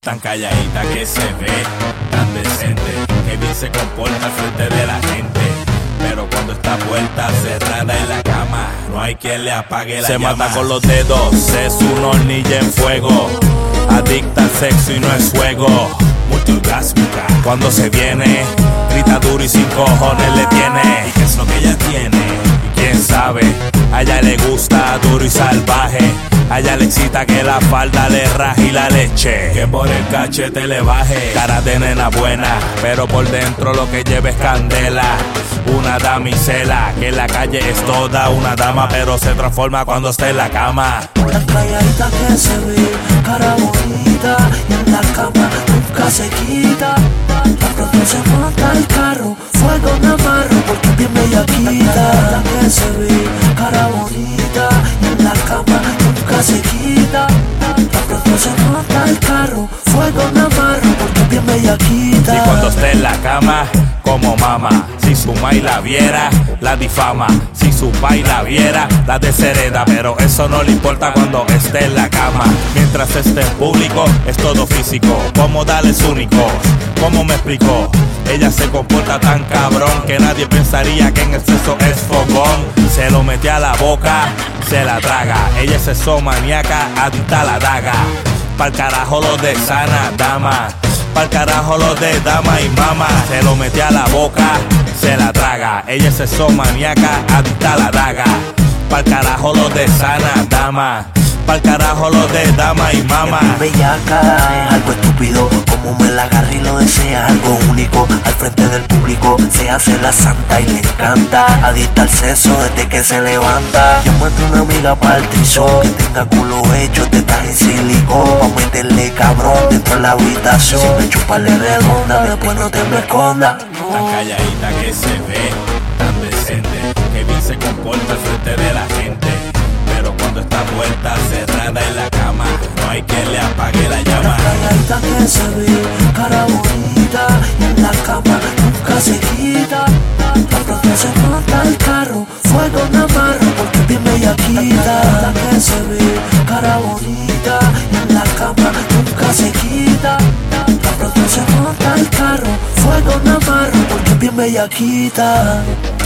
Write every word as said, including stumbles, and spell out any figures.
Tan calladita que se ve, tan decente, que bien se comporta al frente de la gente. Pero cuando está puerta cerrada en la cama, no hay quien le apague la Se llama. mata con los dedos, es una hornilla en fuego. Adicta al sexo y no es juego. Multiorgásmica, Cuando se viene, grita duro y sin cojones le tiene. ¿y qué es lo que ella tiene? ¿Quién sabe? A ella le gusta duro y salvaje. A ella le excita que la falda le raje y la leche Que por el cachete le baje. cara de nena buena, pero por dentro lo que lleva es candela. Una damisela que en la calle es toda una dama, pero se transforma cuando está en la cama. Tan calladita que se ve, cara bonita, y en la cama nunca se quita. Tan pronto se monta el carro, fuego me amarro porque es bien bellaquita. Tan que se ve, cara bonita, y en la cama nunca se quita. Tan pronto se monta el carro, fuego me amarro porque es bien bellaquita. Y cuando esté en la cama, como mama. Si su mai la viera, la difama. Si su pai la viera, la deshereda. Pero eso no le importa cuando esté en la cama. Mientras esté en público, es todo físico. Como es único, ¿cómo me explicó? Ella se comporta tan cabrón que nadie pensaría que en el sexo es fogón. Se lo mete a la boca, se la traga. Ella es sexomaníaca, adicta a la daga. Pa'l carajo lo de sana dama. Pa'l carajo lo de dama y mama. Se lo mete a la boca, se la traga. Ella es sexomaníaca, adicta a la daga. Pa'l carajo lo de sana dama. Pa'l carajo lo de dama y mama. Bellaca es algo estúpido, como me la agarra y lo desea, algo único. Al frente del público se hace la santa y le encanta. Adicta al sexo desde que se levanta. Llámate una amiga para el trizón, que tenga culo hecho, tetas en silicón. Pa' meterle cabrón dentro de la habitación. Siempre chuparle redonda, después no te me escondas. Tan calladita que se ve, tan decente, que bien se comporta al frente de la gente. Pero cuando está puerta cerrada en la cama, no hay quien le apague la llama. Calladita que se ve, cara bonita, y en la cama nunca se quita. Tan pronto se monta el carro, fuego me amarro porque es bien bellaquita. Calladita que se ve, cara bonita, y en la cama nunca se quita. Tan pronto se monta el carro, fuego me amarro porque es bien bellaquita.